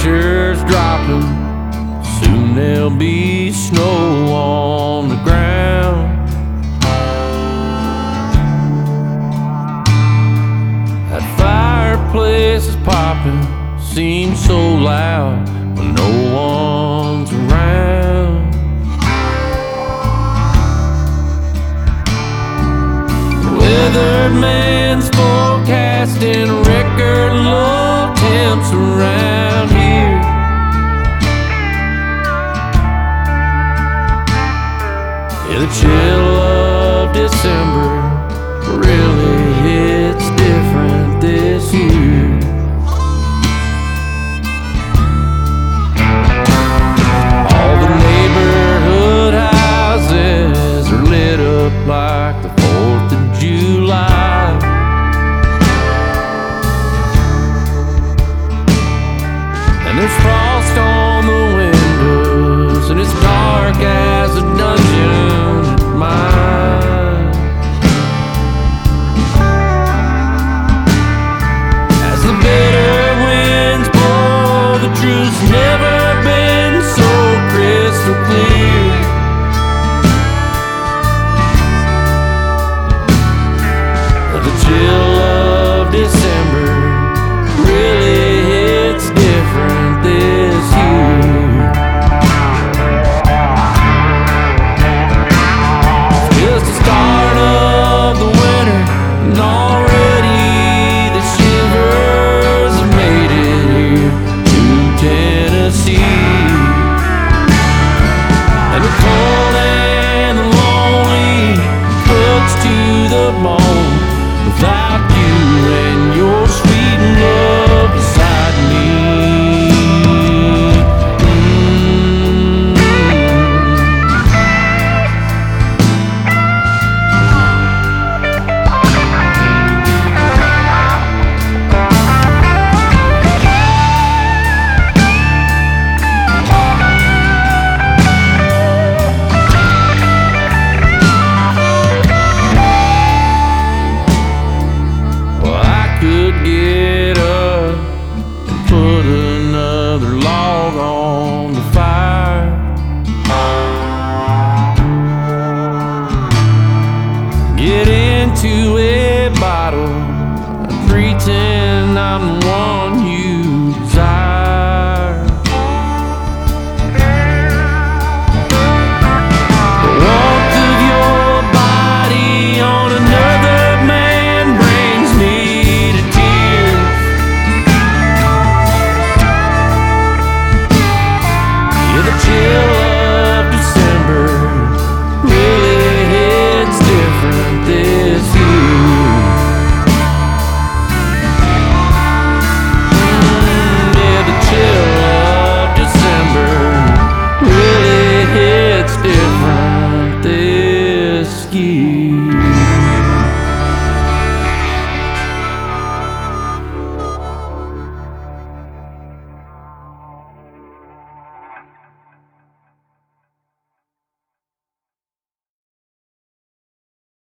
temperatures dropping, soon there'll be snow on the ground. That fireplace is popping, seems so loud when no one's around. Weatherman's forecasting record low temps around here. Yeah, the chill of December really hits different this year. All the neighborhood houses are lit up like the 4th of July. And there's frost on the windows, and it's dark as a dungeon at mine. As the bitter winds blow, the truth's never been so crystal clear. The chill of December really hits different this year. Just the start of the winter, and already the shivers have made it here to Tennessee. And the cold and the lonely cooks to the bone without you and your sweet love beside me. Well, I could get up and put another log on the fire. Get into a bottle and pretend I'm the one you